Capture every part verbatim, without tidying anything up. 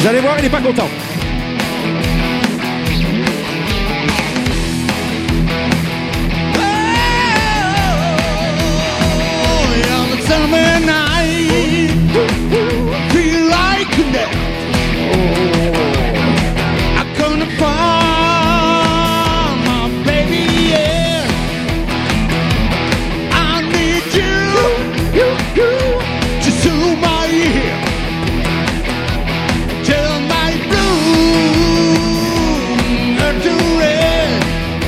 allez voir, il n'est pas content. Summer night, feel like that. I'm gonna find my baby, yeah. I need you, you, you, to soothe my ear, till my room turn to red.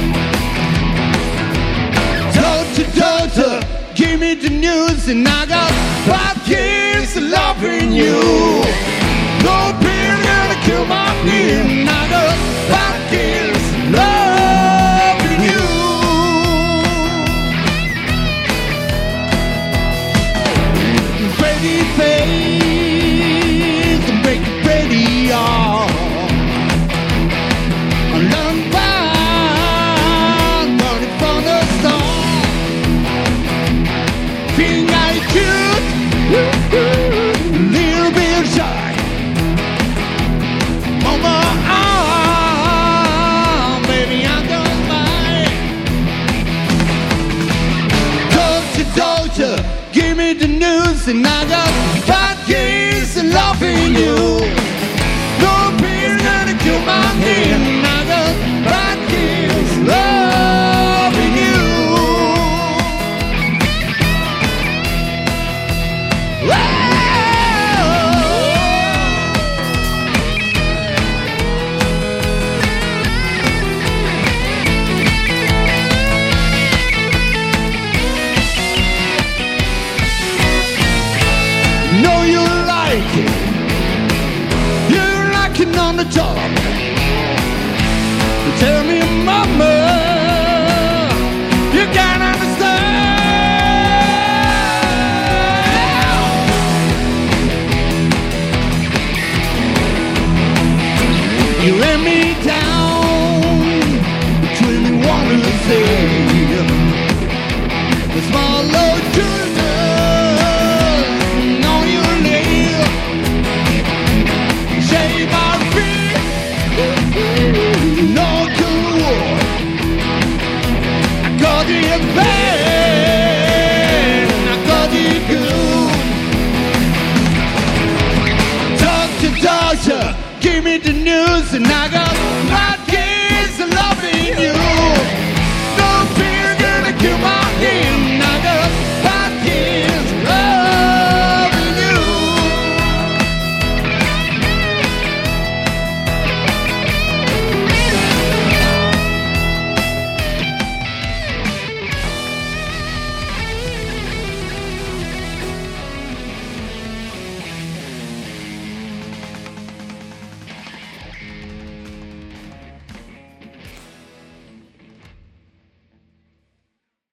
Doctor, doctor, give me the news, and I got five kids loving you. No pain gonna kill my pain. I got five kids loving you. Pretty face, make it pretty, y'all. Learn by running from the storm. Being like cute, little bit shy. Mama, ah, baby, I'm gonna mind. Doctor, doctor, give me the news, and I got five kids loving you. No pain gonna kill my pain. I got five kids loving you. Know you like it, you're liking on the job. Tell me, mama, you can't understand. You let me down, between me wanna say, the small old children on your nail, shave my feet, no good war. I got it bad, I got it good. Doctor, doctor, give me the news, and I got